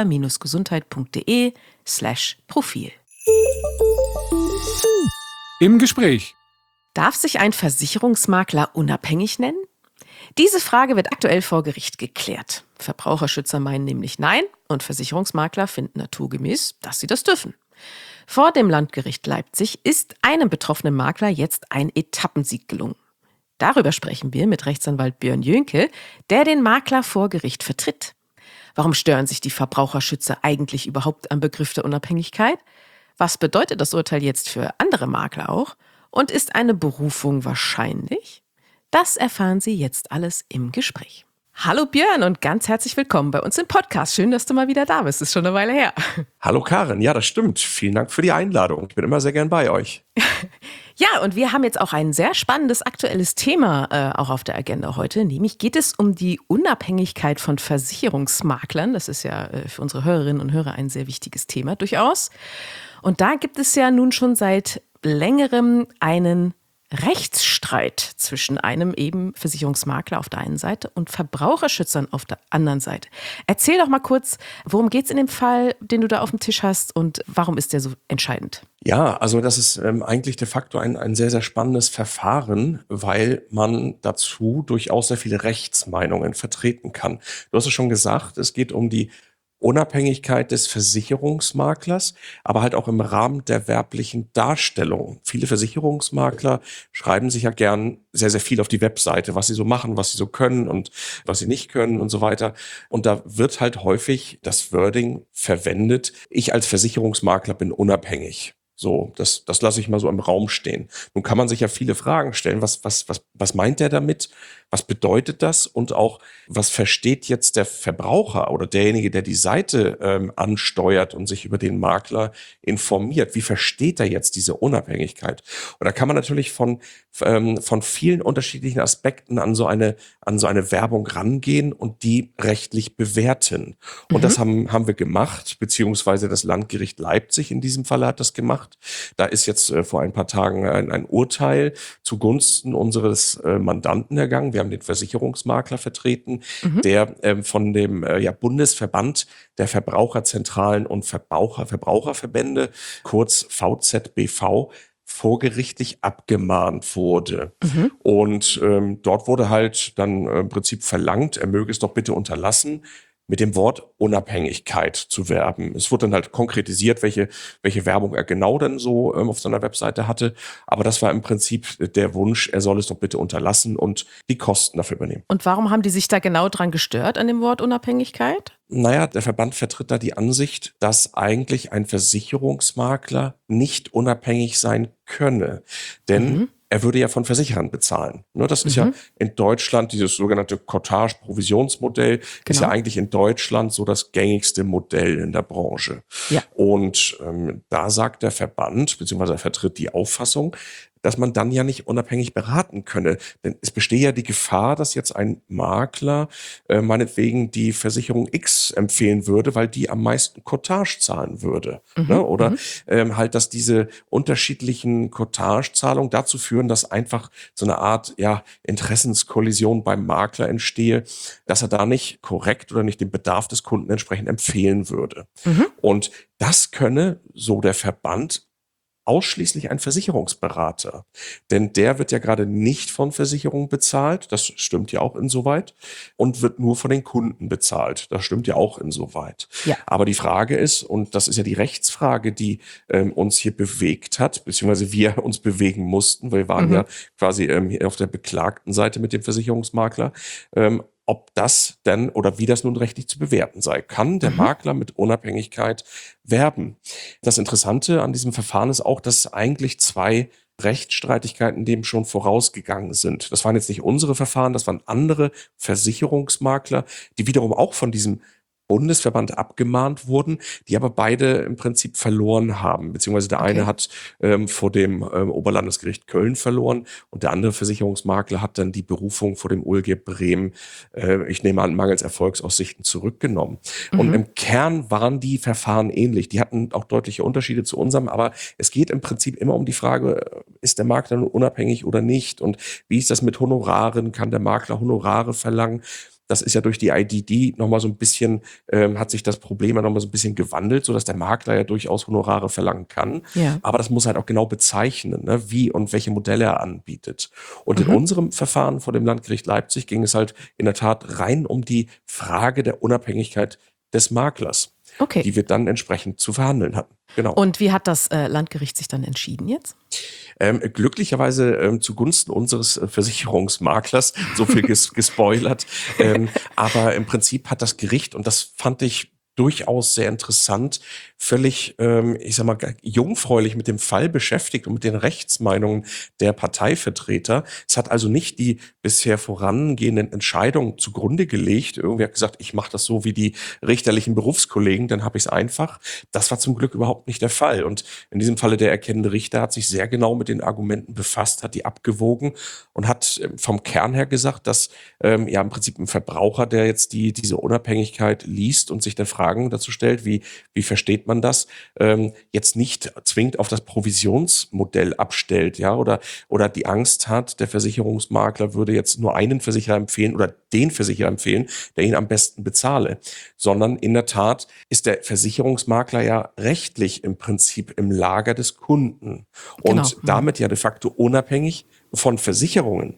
makler-gesundheit.de/Profil. Im Gespräch. Darf sich ein Versicherungsmakler unabhängig nennen? Diese Frage wird aktuell vor Gericht geklärt. Verbraucherschützer meinen nämlich nein und Versicherungsmakler finden naturgemäß, dass sie das dürfen. Vor dem Landgericht Leipzig ist einem betroffenen Makler jetzt ein Etappensieg gelungen. Darüber sprechen wir mit Rechtsanwalt Björn Jönke, der den Makler vor Gericht vertritt. Warum stören sich die Verbraucherschützer eigentlich überhaupt am Begriff der Unabhängigkeit? Was bedeutet das Urteil jetzt für andere Makler auch? Und ist eine Berufung wahrscheinlich? Das erfahren Sie jetzt alles im Gespräch. Hallo Björn und ganz herzlich willkommen bei uns im Podcast. Schön, dass du mal wieder da bist. Ist schon eine Weile her. Hallo Karin, ja, das stimmt. Vielen Dank für die Einladung. Ich bin immer sehr gern bei euch. Ja, und wir haben jetzt auch ein sehr spannendes aktuelles Thema auch auf der Agenda heute. Nämlich geht es um die Unabhängigkeit von Versicherungsmaklern. Das ist ja für unsere Hörerinnen und Hörer ein sehr wichtiges Thema durchaus. Und da gibt es ja nun schon seit längerem einen Rechtsstreit zwischen einem eben Versicherungsmakler auf der einen Seite und Verbraucherschützern auf der anderen Seite. Erzähl doch mal kurz, worum geht es in dem Fall, den du da auf dem Tisch hast und warum ist der so entscheidend? Ja, also das ist eigentlich de facto ein sehr, sehr spannendes Verfahren, weil man dazu durchaus sehr viele Rechtsmeinungen vertreten kann. Du hast es schon gesagt, es geht um die Unabhängigkeit des Versicherungsmaklers, aber halt auch im Rahmen der werblichen Darstellung. Viele Versicherungsmakler schreiben sich ja gern sehr, sehr viel auf die Webseite, was sie so machen, was sie so können und was sie nicht können und so weiter. Und da wird halt häufig das Wording verwendet, ich als Versicherungsmakler bin unabhängig. So, das lasse ich mal so im Raum stehen. Nun kann man sich ja viele Fragen stellen. Was meint der damit? Was bedeutet das? Und auch, was versteht jetzt der Verbraucher oder derjenige, der die Seite ansteuert und sich über den Makler informiert? Wie versteht er jetzt diese Unabhängigkeit? Und da kann man natürlich von vielen unterschiedlichen Aspekten an so eine Werbung rangehen und die rechtlich bewerten. Und das haben wir gemacht, beziehungsweise das Landgericht Leipzig in diesem Fall hat das gemacht. Da ist jetzt vor ein paar Tagen ein Urteil zugunsten unseres Mandanten ergangen. Wir haben den Versicherungsmakler vertreten, der von dem Bundesverband der Verbraucherzentralen und Verbraucherverbände, kurz VZBV, vorgerichtlich abgemahnt wurde. Und dort wurde halt dann im Prinzip verlangt, er möge es doch bitte unterlassen, mit dem Wort Unabhängigkeit zu werben. Es wurde dann halt konkretisiert, welche Werbung er genau dann so auf seiner Webseite hatte. Aber das war im Prinzip der Wunsch, er soll es doch bitte unterlassen und die Kosten dafür übernehmen. Und warum haben die sich da genau dran gestört an dem Wort Unabhängigkeit? Naja, der Verband vertritt da die Ansicht, dass eigentlich ein Versicherungsmakler nicht unabhängig sein könne. Denn er würde ja von Versicherern bezahlen. Das ist ja in Deutschland, dieses sogenannte Cottage-Provisionsmodell, ist ja eigentlich in Deutschland so das gängigste Modell in der Branche. Ja. Und da sagt der Verband, beziehungsweise er vertritt die Auffassung, dass man dann ja nicht unabhängig beraten könne. Denn es bestehe ja die Gefahr, dass jetzt ein Makler meinetwegen die Versicherung X empfehlen würde, weil die am meisten Cottage zahlen würde. Ne? Oder halt, dass diese unterschiedlichen Cottage-Zahlungen dazu führen, dass einfach so eine Art Interessenskollision beim Makler entstehe, dass er da nicht korrekt oder nicht den Bedarf des Kunden entsprechend empfehlen würde. Und das könne, so der Verband, ausschließlich ein Versicherungsberater. Denn der wird ja gerade nicht von Versicherungen bezahlt, das stimmt ja auch insoweit, und wird nur von den Kunden bezahlt, das stimmt ja auch insoweit. Ja. Aber die Frage ist, und das ist ja die Rechtsfrage, die uns hier bewegt hat, beziehungsweise wir uns bewegen mussten, weil wir waren ja quasi hier auf der beklagten Seite mit dem Versicherungsmakler, ob das denn oder wie das nun rechtlich zu bewerten sei. Kann der Makler mit Unabhängigkeit werben? Das Interessante an diesem Verfahren ist auch, dass eigentlich 2 Rechtsstreitigkeiten dem schon vorausgegangen sind. Das waren jetzt nicht unsere Verfahren, das waren andere Versicherungsmakler, die wiederum auch von diesem Bundesverband abgemahnt wurden, die aber beide im Prinzip verloren haben. Beziehungsweise der eine hat vor dem Oberlandesgericht Köln verloren und der andere Versicherungsmakler hat dann die Berufung vor dem OLG Bremen, ich nehme an, mangels Erfolgsaussichten zurückgenommen. Und im Kern waren die Verfahren ähnlich. Die hatten auch deutliche Unterschiede zu unserem, aber es geht im Prinzip immer um die Frage, ist der Makler nun unabhängig oder nicht? Und wie ist das mit Honoraren? Kann der Makler Honorare verlangen? Das ist ja durch die IDD nochmal so ein bisschen, hat sich das Problem ja nochmal so ein bisschen gewandelt, sodass der Makler ja durchaus Honorare verlangen kann. Ja. Aber das muss halt auch genau bezeichnen, ne, wie und welche Modelle er anbietet. Und in unserem Verfahren vor dem Landgericht Leipzig ging es halt in der Tat rein um die Frage der Unabhängigkeit des Maklers, die wir dann entsprechend zu verhandeln hatten. Genau. Und wie hat das Landgericht sich dann entschieden jetzt? Glücklicherweise zugunsten unseres Versicherungsmaklers, so viel gespoilert. Aber im Prinzip hat das Gericht, und das fand ich durchaus sehr interessant, völlig, ich sag mal, jungfräulich mit dem Fall beschäftigt und mit den Rechtsmeinungen der Parteivertreter. Es hat also nicht die bisher vorangehenden Entscheidungen zugrunde gelegt. Irgendwer hat gesagt, ich mache das so wie die richterlichen Berufskollegen, dann habe ich es einfach. Das war zum Glück überhaupt nicht der Fall. Und in diesem Falle der erkennende Richter hat sich sehr genau mit den Argumenten befasst, hat die abgewogen und hat vom Kern her gesagt, dass im Prinzip ein Verbraucher, der jetzt diese Unabhängigkeit liest und sich dann Fragen dazu stellt, wie versteht man das, jetzt nicht zwingend auf das Provisionsmodell abstellt, ja, oder die Angst hat, der Versicherungsmakler würde jetzt nur einen Versicherer empfehlen oder den Versicherer empfehlen, der ihn am besten bezahle, sondern in der Tat ist der Versicherungsmakler ja rechtlich im Prinzip im Lager des Kunden und damit ja de facto unabhängig von Versicherungen.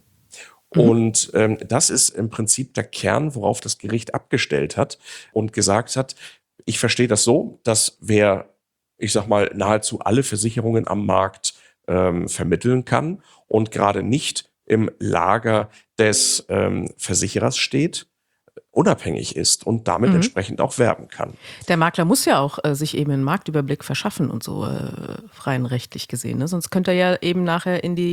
Und das ist im Prinzip der Kern, worauf das Gericht abgestellt hat und gesagt hat, ich verstehe das so, dass wer, ich sag mal, nahezu alle Versicherungen am Markt vermitteln kann und gerade nicht im Lager des Versicherers steht, unabhängig ist und damit entsprechend auch werben kann. Der Makler muss ja auch sich eben einen Marktüberblick verschaffen und so rein rechtlich gesehen, ne? Sonst könnte er ja eben nachher in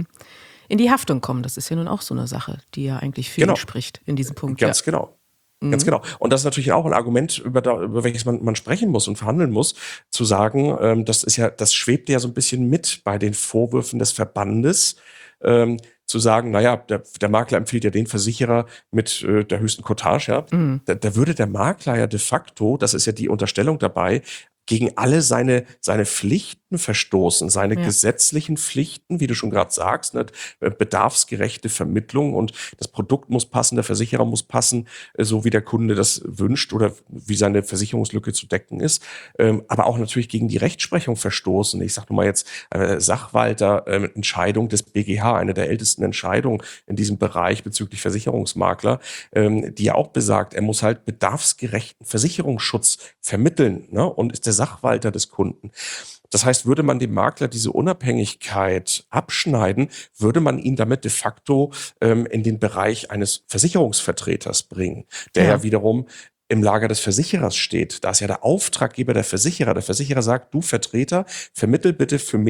die Haftung kommen. Das ist ja nun auch so eine Sache, die ja eigentlich für ihn spricht in diesem Punkt. Ganz genau. Ganz genau. Und das ist natürlich auch ein Argument, über welches man sprechen muss und verhandeln muss, zu sagen, das schwebt ja so ein bisschen mit bei den Vorwürfen des Verbandes, zu sagen, naja, der Makler empfiehlt ja den Versicherer mit der höchsten Cottage, ja. Da würde der Makler ja de facto, das ist ja die Unterstellung dabei, gegen alle seine Pflichten verstoßen, seine gesetzlichen Pflichten, wie du schon gerade sagst, ne, bedarfsgerechte Vermittlung und das Produkt muss passen, der Versicherer muss passen, so wie der Kunde das wünscht oder wie seine Versicherungslücke zu decken ist, aber auch natürlich gegen die Rechtsprechung verstoßen. Ich sage nur mal jetzt Sachwalter-Entscheidung des BGH, eine der ältesten Entscheidungen in diesem Bereich bezüglich Versicherungsmakler, die ja auch besagt, er muss halt bedarfsgerechten Versicherungsschutz vermitteln, ne, und ist der Sachwalter des Kunden. Das heißt, würde man dem Makler diese Unabhängigkeit abschneiden, würde man ihn damit de facto in den Bereich eines Versicherungsvertreters bringen, der ja wiederum im Lager des Versicherers steht. Da ist ja der Auftraggeber der Versicherer. Der Versicherer sagt, du Vertreter, vermittel bitte für mich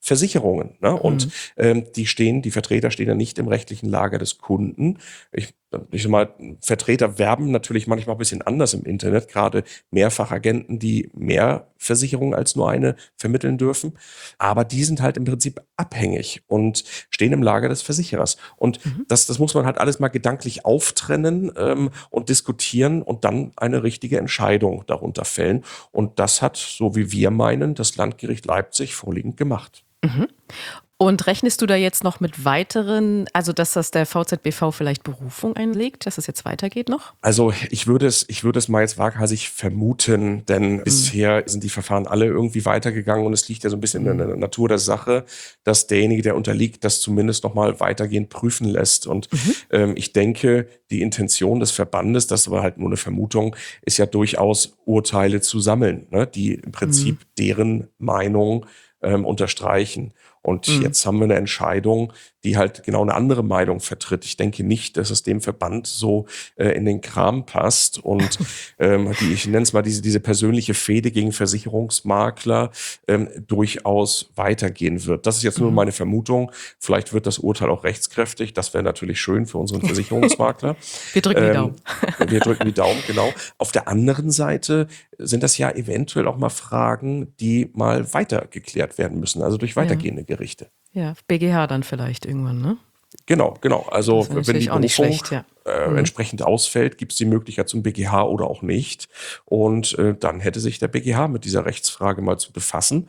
Versicherungen. Ne? Und die Vertreter stehen ja nicht im rechtlichen Lager des Kunden. Ich sag mal, Vertreter werben natürlich manchmal ein bisschen anders im Internet, gerade Mehrfachagenten, die mehr Versicherungen als nur eine vermitteln dürfen. Aber die sind halt im Prinzip abhängig und stehen im Lager des Versicherers. Und das muss man halt alles mal gedanklich auftrennen und diskutieren und dann eine richtige Entscheidung darunter fällen. Und das hat, so wie wir meinen, das Landgericht Leipzig vorliegend gemacht. Und rechnest du da jetzt noch mit weiteren, also dass das der VZBV vielleicht Berufung einlegt, dass es jetzt weitergeht noch? Also ich würde es mal jetzt waghalsig vermuten, denn bisher sind die Verfahren alle irgendwie weitergegangen und es liegt ja so ein bisschen in der Natur der Sache, dass derjenige, der unterliegt, das zumindest noch mal weitergehend prüfen lässt. Und ich denke, die Intention des Verbandes, das war halt nur eine Vermutung, ist ja durchaus Urteile zu sammeln, ne, die im Prinzip deren Meinung unterstreichen. Und jetzt haben wir eine Entscheidung, die halt genau eine andere Meinung vertritt. Ich denke nicht, dass es dem Verband so in den Kram passt und ich nenne es mal diese persönliche Fehde gegen Versicherungsmakler durchaus weitergehen wird. Das ist jetzt nur meine Vermutung. Vielleicht wird das Urteil auch rechtskräftig. Das wäre natürlich schön für unseren Versicherungsmakler. Wir drücken die Daumen. Wir drücken die Daumen, genau. Auf der anderen Seite sind das ja eventuell auch mal Fragen, die mal weiter geklärt werden müssen, also durch weitergehende Gerichte. Ja, BGH dann vielleicht irgendwann, ne? Genau. Also wenn die auch nicht Berufung schlecht, ja. Entsprechend ausfällt, gibt es die Möglichkeit zum BGH oder auch nicht. Und dann hätte sich der BGH mit dieser Rechtsfrage mal zu befassen.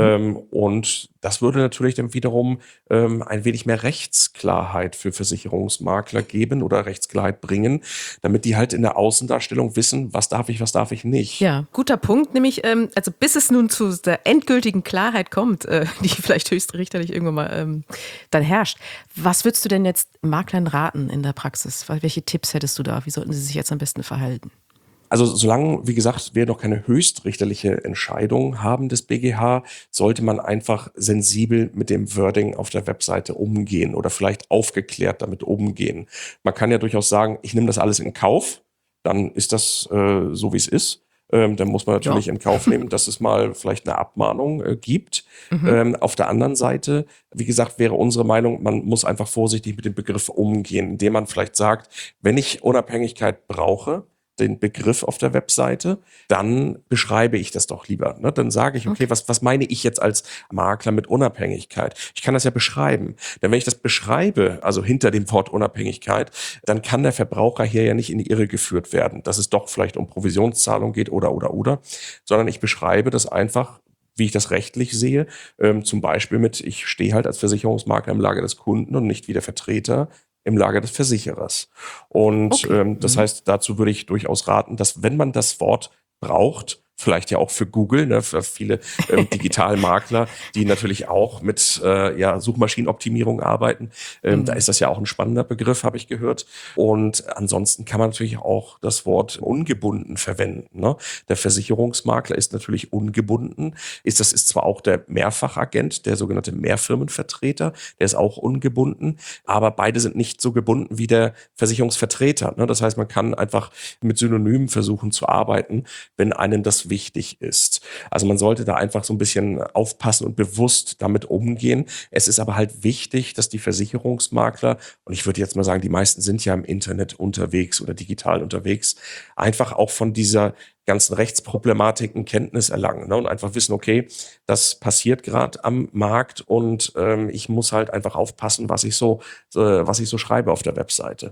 Und das würde natürlich dann wiederum ein wenig mehr Rechtsklarheit für Versicherungsmakler geben oder Rechtsklarheit bringen, damit die halt in der Außendarstellung wissen, was darf ich nicht. Ja, guter Punkt, nämlich also bis es nun zu der endgültigen Klarheit kommt, die vielleicht höchstrichterlich irgendwann mal dann herrscht. Was würdest du denn jetzt Maklern raten in der Praxis? Welche Tipps hättest du da? Wie sollten sie sich jetzt am besten verhalten? Also solange, wie gesagt, wir noch keine höchstrichterliche Entscheidung haben des BGH, sollte man einfach sensibel mit dem Wording auf der Webseite umgehen oder vielleicht aufgeklärt damit umgehen. Man kann ja durchaus sagen, ich nehme das alles in Kauf, dann ist das so, wie es ist. Dann muss man natürlich in Kauf nehmen, dass es mal vielleicht eine Abmahnung gibt. Auf der anderen Seite, wie gesagt, wäre unsere Meinung, man muss einfach vorsichtig mit dem Begriff umgehen, indem man vielleicht sagt, wenn ich Unabhängigkeit brauche, den Begriff auf der Webseite, dann beschreibe ich das doch lieber. Ne? Dann sage ich, okay, was meine ich jetzt als Makler mit Unabhängigkeit? Ich kann das ja beschreiben. Denn wenn ich das beschreibe, also hinter dem Wort Unabhängigkeit, dann kann der Verbraucher hier ja nicht in die Irre geführt werden, dass es doch vielleicht um Provisionszahlung geht oder, sondern ich beschreibe das einfach, wie ich das rechtlich sehe, zum Beispiel mit, ich stehe halt als Versicherungsmakler im Lager des Kunden und nicht wie der Vertreter im Lager des Versicherers. Und das heißt, dazu würde ich durchaus raten, dass wenn man das Wort braucht, vielleicht ja auch für Google, ne, für viele Digitalmakler, die natürlich auch mit Suchmaschinenoptimierung arbeiten. Da ist das ja auch ein spannender Begriff, habe ich gehört. Und ansonsten kann man natürlich auch das Wort ungebunden verwenden. Ne? Der Versicherungsmakler ist natürlich ungebunden. Das ist zwar auch der Mehrfachagent, der sogenannte Mehrfirmenvertreter, der ist auch ungebunden, aber beide sind nicht so gebunden wie der Versicherungsvertreter. Ne? Das heißt, man kann einfach mit Synonymen versuchen zu arbeiten, wenn einem das wichtig ist. Also man sollte da einfach so ein bisschen aufpassen und bewusst damit umgehen. Es ist aber halt wichtig, dass die Versicherungsmakler, und ich würde jetzt mal sagen, die meisten sind ja im Internet unterwegs oder digital unterwegs, einfach auch von dieser ganzen Rechtsproblematiken Kenntnis erlangen, ne? Und einfach wissen, okay, das passiert gerade am Markt und ich muss halt einfach aufpassen, was ich so schreibe auf der Webseite.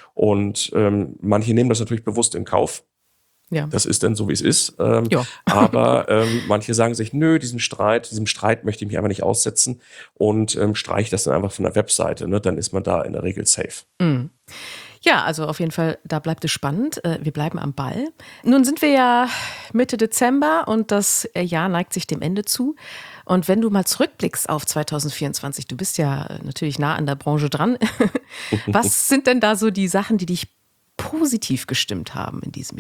Und manche nehmen das natürlich bewusst in Kauf. Ja. Das ist dann so, wie es ist. Aber manche sagen sich, nö, diesem Streit möchte ich mich einfach nicht aussetzen und streiche das dann einfach von der Webseite. Ne? Dann ist man da in der Regel safe. Mhm. Ja, also auf jeden Fall, da bleibt es spannend. Wir bleiben am Ball. Nun sind wir ja Mitte Dezember und das Jahr neigt sich dem Ende zu. Und wenn du mal zurückblickst auf 2024, du bist ja natürlich nah an der Branche dran. Was sind denn da so die Sachen, die dich positiv gestimmt haben in diesem Jahr?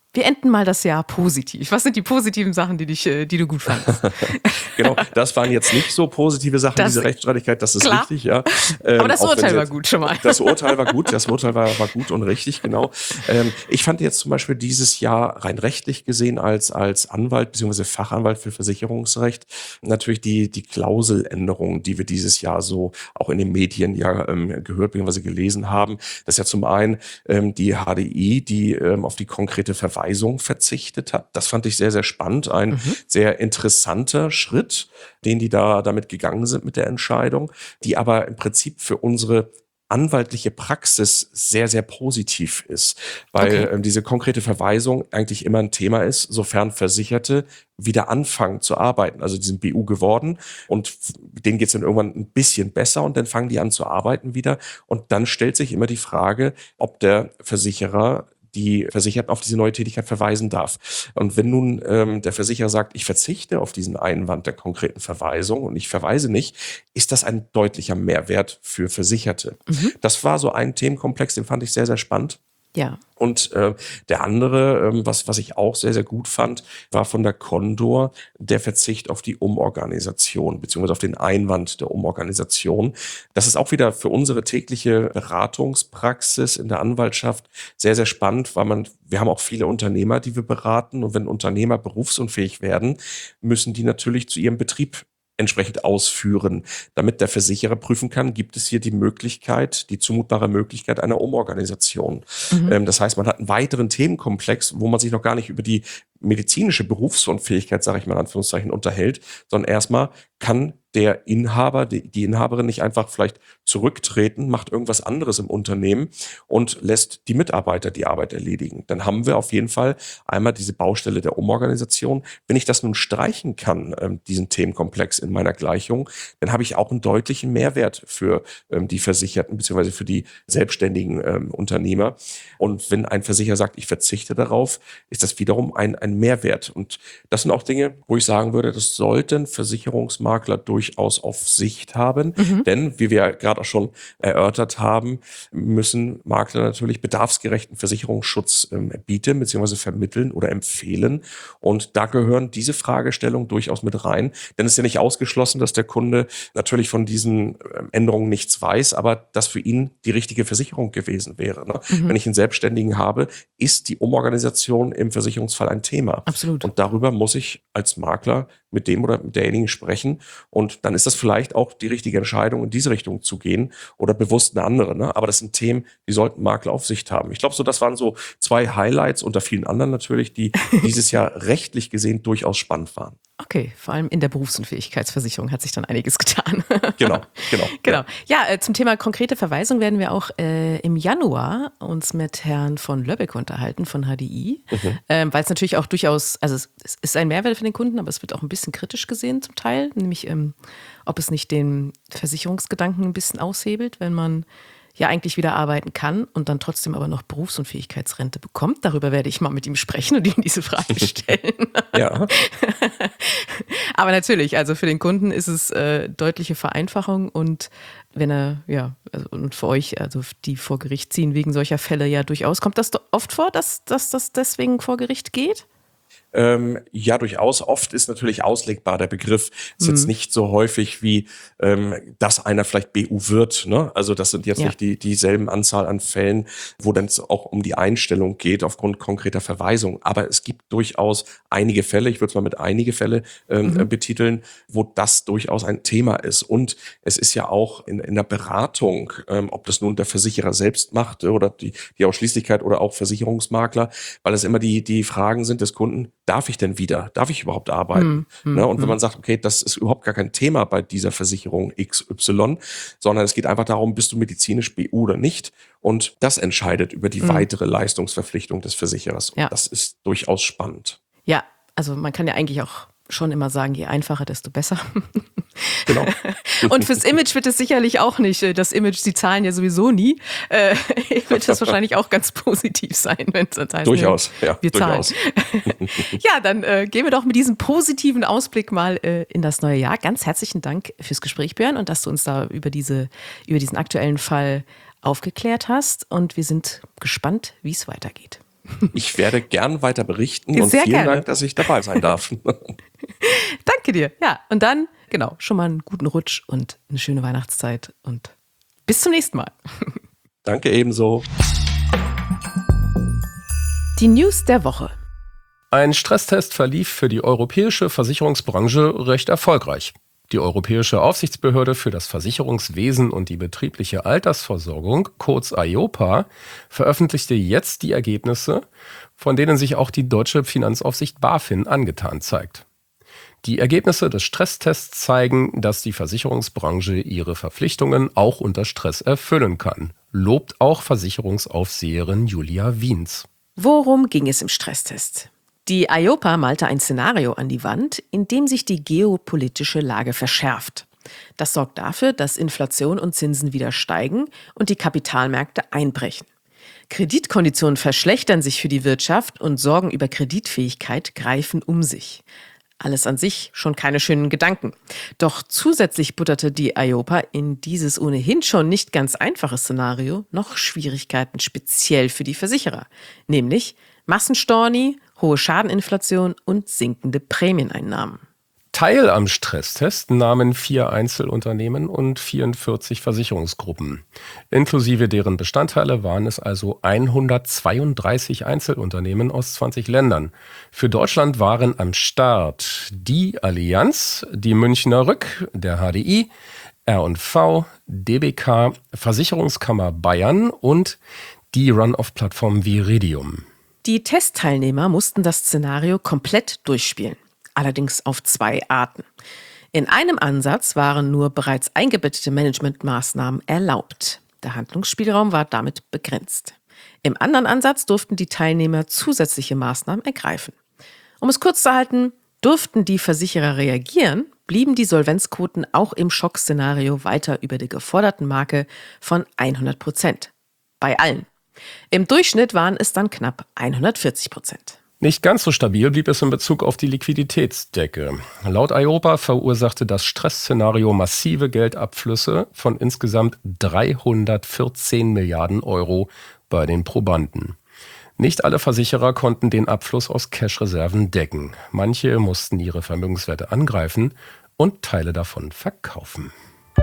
Wir enden mal das Jahr positiv. Was sind die positiven Sachen, die du gut fandest? Genau, das waren jetzt nicht so positive Sachen, diese Rechtsstreitigkeit, das ist klar. richtig, ja. Aber das Urteil war gut schon mal. Das Urteil war gut, gut und richtig, genau. Ich fand jetzt zum Beispiel dieses Jahr rein rechtlich gesehen als Anwalt bzw. Fachanwalt für Versicherungsrecht natürlich die Klauseländerungen, die wir dieses Jahr so auch in den Medien ja gehört bzw. gelesen haben. Das ist ja zum einen die HDI, die auf die konkrete Verweisung verzichtet hat. Das fand ich sehr, sehr spannend. Ein sehr interessanter Schritt, den die damit gegangen sind mit der Entscheidung, die aber im Prinzip für unsere anwaltliche Praxis sehr, sehr positiv ist, weil diese konkrete Verweisung eigentlich immer ein Thema ist, sofern Versicherte wieder anfangen zu arbeiten. Also die sind BU geworden und denen geht es dann irgendwann ein bisschen besser und dann fangen die an zu arbeiten wieder und dann stellt sich immer die Frage, ob der Versicherer die Versicherten auf diese neue Tätigkeit verweisen darf. Und wenn nun der Versicherer sagt, ich verzichte auf diesen Einwand der konkreten Verweisung und ich verweise nicht, ist das ein deutlicher Mehrwert für Versicherte. Das war so ein Themenkomplex, den fand ich sehr, sehr spannend. Ja. Und der andere, was ich auch sehr, sehr gut fand, war von der Condor der Verzicht auf die Umorganisation, beziehungsweise auf den Einwand der Umorganisation. Das ist auch wieder für unsere tägliche Beratungspraxis in der Anwaltschaft sehr, sehr spannend, weil wir haben auch viele Unternehmer, die wir beraten. Und wenn Unternehmer berufsunfähig werden, müssen die natürlich zu ihrem Betrieb entsprechend ausführen, damit der Versicherer prüfen kann, gibt es hier die Möglichkeit, die zumutbare Möglichkeit einer Umorganisation. Das heißt, man hat einen weiteren Themenkomplex, wo man sich noch gar nicht über die medizinische Berufsunfähigkeit, sage ich mal in Anführungszeichen, unterhält, sondern erstmal kann der Inhaber, die Inhaberin nicht einfach vielleicht zurücktreten, macht irgendwas anderes im Unternehmen und lässt die Mitarbeiter die Arbeit erledigen. Dann haben wir auf jeden Fall einmal diese Baustelle der Umorganisation. Wenn ich das nun streichen kann, diesen Themenkomplex in meiner Gleichung, dann habe ich auch einen deutlichen Mehrwert für die Versicherten bzw. für die selbstständigen Unternehmer. Und wenn ein Versicherer sagt, ich verzichte darauf, ist das wiederum ein Mehrwert. Und das sind auch Dinge, wo ich sagen würde, das sollten Versicherungsmakler durchaus auf Sicht haben. Denn, wie wir gerade auch schon erörtert haben, müssen Makler natürlich bedarfsgerechten Versicherungsschutz bieten bzw. vermitteln oder empfehlen. Und da gehören diese Fragestellungen durchaus mit rein. Denn es ist ja nicht ausgeschlossen, dass der Kunde natürlich von diesen Änderungen nichts weiß, aber das für ihn die richtige Versicherung gewesen wäre. Ne? Wenn ich einen Selbstständigen habe, ist die Umorganisation im Versicherungsfall ein Thema. Absolut. Und darüber muss ich als Makler mit dem oder mit derjenigen sprechen. Und dann ist das vielleicht auch die richtige Entscheidung, in diese Richtung zu gehen oder bewusst eine andere. Ne? Aber das sind Themen, die sollten Makler auf Sicht haben. Ich glaube, das waren so 2 Highlights unter vielen anderen natürlich, die dieses Jahr rechtlich gesehen durchaus spannend waren. Okay, vor allem in der Berufsunfähigkeitsversicherung hat sich dann einiges getan. Genau. Ja, zum Thema konkrete Verweisung werden wir auch im Januar uns mit Herrn von Löbbeck unterhalten von HDI, weil es natürlich auch durchaus, also es ist ein Mehrwert für den Kunden, aber es wird auch ein bisschen kritisch gesehen zum Teil, nämlich ob es nicht den Versicherungsgedanken ein bisschen aushebelt, wenn man ja eigentlich wieder arbeiten kann und dann trotzdem aber noch Berufsunfähigkeitsrente bekommt. Darüber werde ich mal mit ihm sprechen und ihm diese Frage stellen. Ja. Aber natürlich, also für den Kunden ist es deutliche Vereinfachung und wenn er, und für euch, also die vor Gericht ziehen wegen solcher Fälle ja durchaus. Kommt das oft vor, dass das deswegen vor Gericht geht? Ja, durchaus. Oft ist natürlich auslegbar der Begriff. Ist jetzt nicht so häufig wie, dass einer vielleicht BU wird. Ne? Also das sind jetzt nicht dieselben Anzahl an Fällen, wo dann auch um die Einstellung geht aufgrund konkreter Verweisung. Aber es gibt durchaus einige Fälle, ich würde es mal mit einige Fälle betiteln, wo das durchaus ein Thema ist. Und es ist ja auch in der Beratung, ob das nun der Versicherer selbst macht oder die Ausschließlichkeit oder auch Versicherungsmakler, weil es immer die Fragen sind des Kunden, darf ich denn wieder? Darf ich überhaupt arbeiten? Ne? Und wenn man sagt, okay, das ist überhaupt gar kein Thema bei dieser Versicherung XY, sondern es geht einfach darum, bist du medizinisch BU oder nicht? Und das entscheidet über die weitere Leistungsverpflichtung des Versicherers. Und das ist durchaus spannend. Ja, also man kann ja eigentlich auch schon immer sagen, je einfacher, desto besser. Genau. Und fürs Image wird es sicherlich auch nicht. Das Image, sie zahlen ja sowieso nie. Wird das wahrscheinlich auch ganz positiv sein, wenn es das heißt. Durchaus, wir zahlen. Durchaus. Ja, dann gehen wir doch mit diesem positiven Ausblick mal in das neue Jahr. Ganz herzlichen Dank fürs Gespräch, Björn, und dass du uns da über diesen aktuellen Fall aufgeklärt hast. Und wir sind gespannt, wie es weitergeht. Ich werde gern weiter berichten und Sehr vielen gerne. Dank, dass ich dabei sein darf. Danke dir. Ja, und dann, genau, schon mal einen guten Rutsch und eine schöne Weihnachtszeit und bis zum nächsten Mal. Danke ebenso. Die News der Woche. Ein Stresstest verlief für die europäische Versicherungsbranche recht erfolgreich. Die Europäische Aufsichtsbehörde für das Versicherungswesen und die betriebliche Altersversorgung, kurz EIOPA, veröffentlichte jetzt die Ergebnisse, von denen sich auch die deutsche Finanzaufsicht BaFin angetan zeigt. Die Ergebnisse des Stresstests zeigen, dass die Versicherungsbranche ihre Verpflichtungen auch unter Stress erfüllen kann, lobt auch Versicherungsaufseherin Julia Wiens. Worum ging es im Stresstest? Die EIOPA malte ein Szenario an die Wand, in dem sich die geopolitische Lage verschärft. Das sorgt dafür, dass Inflation und Zinsen wieder steigen und die Kapitalmärkte einbrechen. Kreditkonditionen verschlechtern sich für die Wirtschaft und Sorgen über Kreditfähigkeit greifen um sich. Alles an sich schon keine schönen Gedanken. Doch zusätzlich butterte die EIOPA in dieses ohnehin schon nicht ganz einfache Szenario noch Schwierigkeiten speziell für die Versicherer, nämlich Massenstorni, hohe Schadeninflation und sinkende Prämieneinnahmen. Teil am Stresstest nahmen 4 Einzelunternehmen und 44 Versicherungsgruppen. Inklusive deren Bestandteile waren es also 132 Einzelunternehmen aus 20 Ländern. Für Deutschland waren am Start die Allianz, die Münchner Rück, der HDI, R&V, DBK, Versicherungskammer Bayern und die Run-off-Plattform Viridium. Die Testteilnehmer mussten das Szenario komplett durchspielen, allerdings auf 2 Arten. In einem Ansatz waren nur bereits eingebettete Managementmaßnahmen erlaubt. Der Handlungsspielraum war damit begrenzt. Im anderen Ansatz durften die Teilnehmer zusätzliche Maßnahmen ergreifen. Um es kurz zu halten, durften die Versicherer reagieren, blieben die Solvenzquoten auch im Schockszenario weiter über der geforderten Marke von 100%. Bei allen. Im Durchschnitt waren es dann knapp 140%. Nicht ganz so stabil blieb es in Bezug auf die Liquiditätsdecke. Laut EIOPA verursachte das Stressszenario massive Geldabflüsse von insgesamt 314 Milliarden Euro bei den Probanden. Nicht alle Versicherer konnten den Abfluss aus Cash-Reserven decken. Manche mussten ihre Vermögenswerte angreifen und Teile davon verkaufen.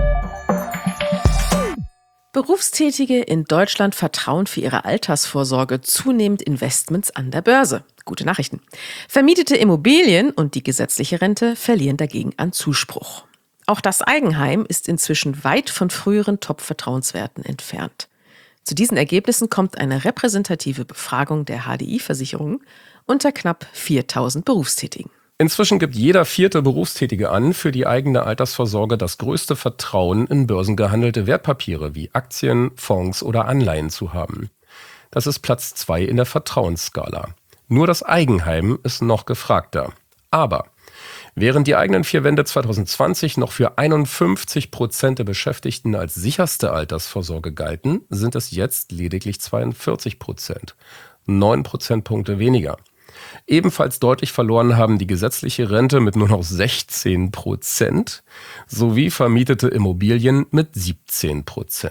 Berufstätige in Deutschland vertrauen für ihre Altersvorsorge zunehmend Investments an der Börse. Gute Nachrichten. Vermietete Immobilien und die gesetzliche Rente verlieren dagegen an Zuspruch. Auch das Eigenheim ist inzwischen weit von früheren Top-Vertrauenswerten entfernt. Zu diesen Ergebnissen kommt eine repräsentative Befragung der HDI-Versicherung unter knapp 4.000 Berufstätigen. Inzwischen gibt jeder 4. Berufstätige an, für die eigene Altersvorsorge das größte Vertrauen in börsengehandelte Wertpapiere wie Aktien, Fonds oder Anleihen zu haben. Das ist Platz 2 in der Vertrauensskala. Nur das Eigenheim ist noch gefragter. Aber während die eigenen 4 Wände 2020 noch für 51% der Beschäftigten als sicherste Altersvorsorge galten, sind es jetzt lediglich 42%. 9 Prozentpunkte weniger. Ebenfalls deutlich verloren haben die gesetzliche Rente mit nur noch 16% sowie vermietete Immobilien mit 17%.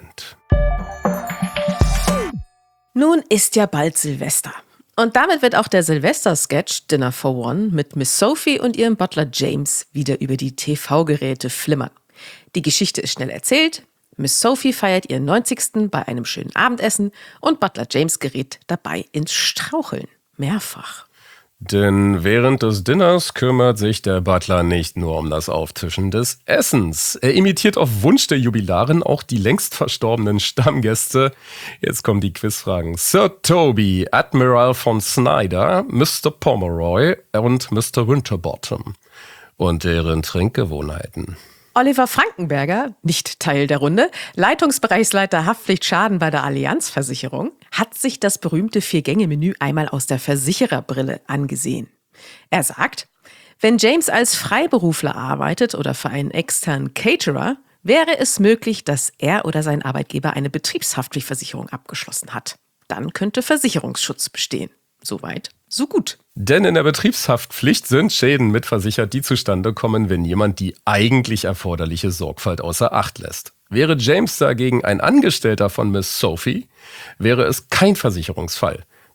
Nun ist ja bald Silvester. Und damit wird auch der Silvester-Sketch Dinner for One mit Miss Sophie und ihrem Butler James wieder über die TV-Geräte flimmern. Die Geschichte ist schnell erzählt. Miss Sophie feiert ihren 90. bei einem schönen Abendessen und Butler James gerät dabei ins Straucheln. Mehrfach. Denn während des Dinners kümmert sich der Butler nicht nur um das Auftischen des Essens. Er imitiert auf Wunsch der Jubilarin auch die längst verstorbenen Stammgäste. Jetzt kommen die Quizfragen. Sir Toby, Admiral von Snyder, Mr. Pomeroy und Mr. Winterbottom. Und deren Trinkgewohnheiten. Oliver Frankenberger, nicht Teil der Runde, Leitungsbereichsleiter Haftpflichtschaden bei der Allianz-Versicherung, hat sich das berühmte 4-Gänge-Menü einmal aus der Versichererbrille angesehen. Er sagt, wenn James als Freiberufler arbeitet oder für einen externen Caterer, wäre es möglich, dass er oder sein Arbeitgeber eine Betriebshaftpflichtversicherung abgeschlossen hat. Dann könnte Versicherungsschutz bestehen. Soweit, so gut. Denn in der Betriebshaftpflicht sind Schäden mitversichert, die zustande kommen, wenn jemand die eigentlich erforderliche Sorgfalt außer Acht lässt. Wäre James dagegen ein Angestellter von Miss Sophie, wäre es kein Versicherungsfall.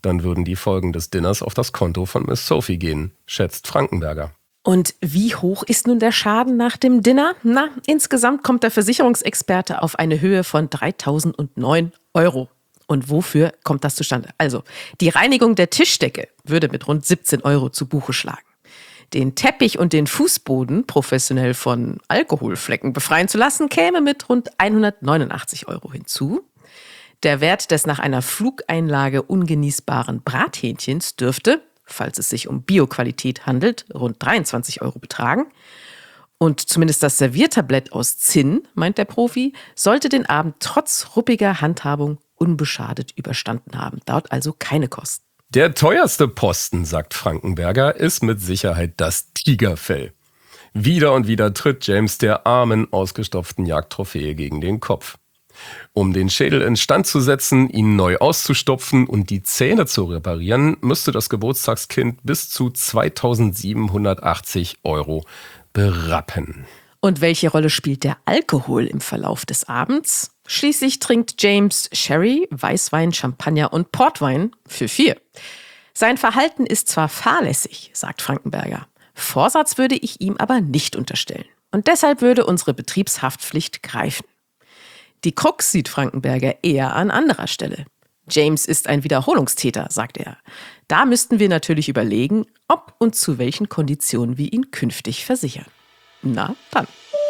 Dann würden die Folgen des Dinners auf das Konto von Miss Sophie gehen, schätzt Frankenberger. Und wie hoch ist nun der Schaden nach dem Dinner? Na, insgesamt kommt der Versicherungsexperte auf eine Höhe von 3.009 €. Und wofür kommt das zustande? Also, die Reinigung der Tischdecke würde mit rund 17 € zu Buche schlagen. Den Teppich und den Fußboden professionell von Alkoholflecken befreien zu lassen, käme mit rund 189 € hinzu. Der Wert des nach einer Flugeinlage ungenießbaren Brathähnchens dürfte, falls es sich um Bioqualität handelt, rund 23 € betragen. Und zumindest das Serviertablett aus Zinn, meint der Profi, sollte den Abend trotz ruppiger Handhabung unbeschadet überstanden haben. Dauert also keine Kosten. Der teuerste Posten, sagt Frankenberger, ist mit Sicherheit das Tigerfell. Wieder und wieder tritt James der armen, ausgestopften Jagdtrophäe gegen den Kopf. Um den Schädel instand zu setzen, ihn neu auszustopfen und die Zähne zu reparieren, müsste das Geburtstagskind bis zu 2.780 € berappen. Und welche Rolle spielt der Alkohol im Verlauf des Abends? Schließlich trinkt James Sherry, Weißwein, Champagner und Portwein für 4. Sein Verhalten ist zwar fahrlässig, sagt Frankenberger. Vorsatz würde ich ihm aber nicht unterstellen. Und deshalb würde unsere Betriebshaftpflicht greifen. Die Krux sieht Frankenberger eher an anderer Stelle. James ist ein Wiederholungstäter, sagt er. Da müssten wir natürlich überlegen, ob und zu welchen Konditionen wir ihn künftig versichern. Na dann.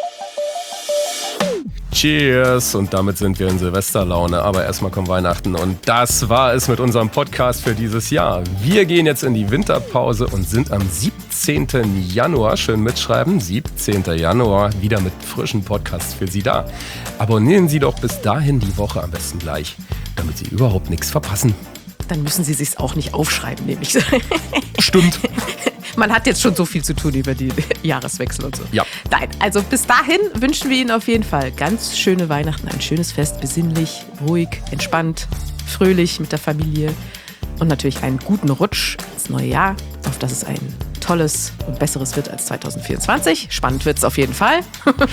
Cheers! Und damit sind wir in Silvesterlaune. Aber erstmal kommt Weihnachten. Und das war es mit unserem Podcast für dieses Jahr. Wir gehen jetzt in die Winterpause und sind am 17. Januar, schön mitschreiben, 17. Januar, wieder mit frischen Podcasts für Sie da. Abonnieren Sie doch bis dahin die Woche am besten gleich, damit Sie überhaupt nichts verpassen. Dann müssen Sie sich's auch nicht aufschreiben, nämlich. Stimmt. Man hat jetzt schon so viel zu tun über die Jahreswechsel und so. Ja. Nein, also bis dahin wünschen wir Ihnen auf jeden Fall ganz schöne Weihnachten, ein schönes Fest, besinnlich, ruhig, entspannt, fröhlich mit der Familie und natürlich einen guten Rutsch ins neue Jahr, auf dass es ein tolles und besseres wird als 2024. Spannend wird es auf jeden Fall.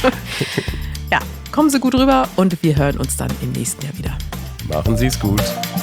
Ja, kommen Sie gut rüber und wir hören uns dann im nächsten Jahr wieder. Machen Sie es gut.